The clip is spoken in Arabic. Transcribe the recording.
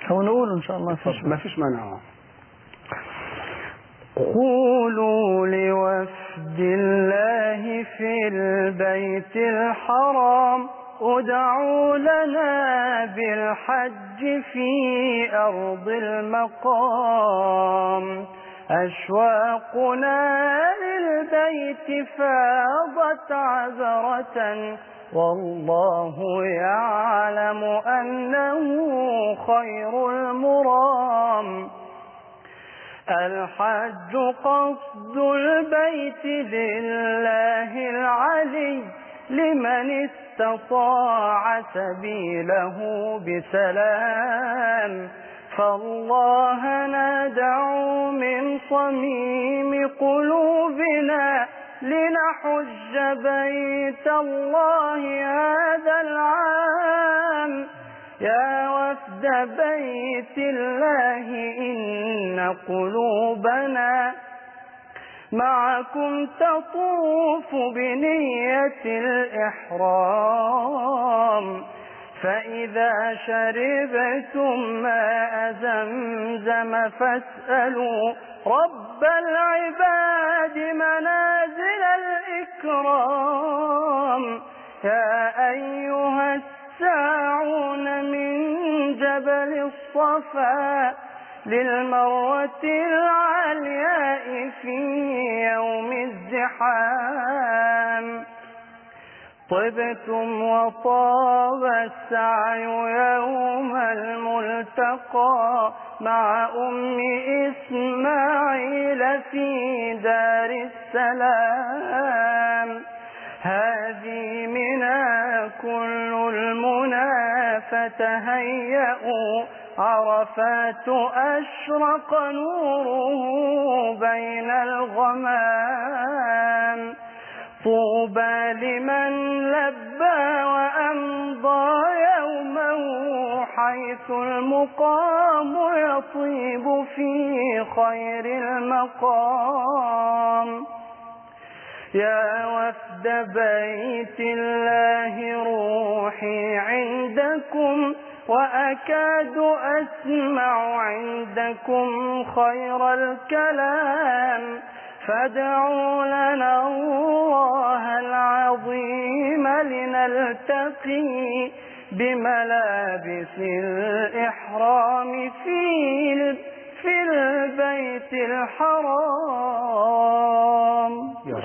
هو نقول إن شاء الله ما فيش مانع. قولوا لوفد الله في البيت الحرام ادعوا لنا بالحج في أرض المقام. أشواقنا للبيت فاضت عذرة والله يعلم أنه خير المرام. الحج قصد البيت لله العلي لمن استطاع سبيله بسلام. فالله ندعو من صميم قلوبنا لنحج بيت الله هذا العام. يا وفد بيت الله إن قلوبنا معكم تطوف بنية الإحرام. فإذا شربتم ماء زمزم فاسألوا رب العباد منازل الإكرام. يا أيها الساعون من جبل الصفا للمروة العلياء في يوم الزحام. طبتم وطاب السعي يوم الملتقى مع أم إسماعيل في دار السلام. هذه منا كل المنى فتهيئوا عرفات أشرق نوره بين الغمام. طوبى لمن لبى وأمضى يومه حيث المقام يطيب في خير المقام. يا وفد بيت الله روحي عندكم وأكاد أسمع عندكم خير الكلام. فادعوا لنا الله العظيم لنلتقي بملابس الإحرام في البيت الحرام.